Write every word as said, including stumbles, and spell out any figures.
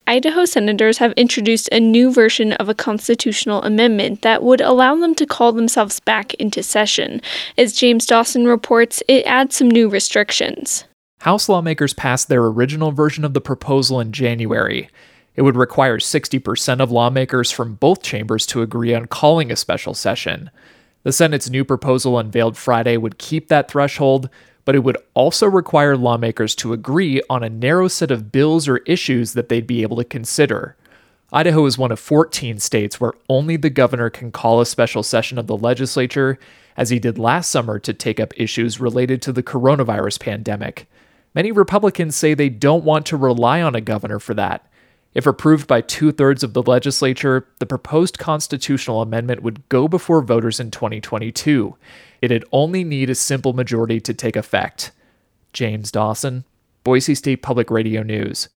Idaho senators have introduced a new version of a constitutional amendment that would allow them to call themselves back into session. As James Dawson reports, it adds some new restrictions. House lawmakers passed their original version of the proposal in January. It would require sixty percent of lawmakers from both chambers to agree on calling a special session. The Senate's new proposal unveiled Friday would keep that threshold, but it would also require lawmakers to agree on a narrow set of bills or issues that they'd be able to consider. Idaho is one of fourteen states where only the governor can call a special session of the legislature, as he did last summer to take up issues related to the coronavirus pandemic. Many Republicans say they don't want to rely on a governor for that. If approved by two-thirds of the legislature, the proposed constitutional amendment would go before voters in twenty twenty-two. It'd only need a simple majority to take effect. James Dawson, Boise State Public Radio News.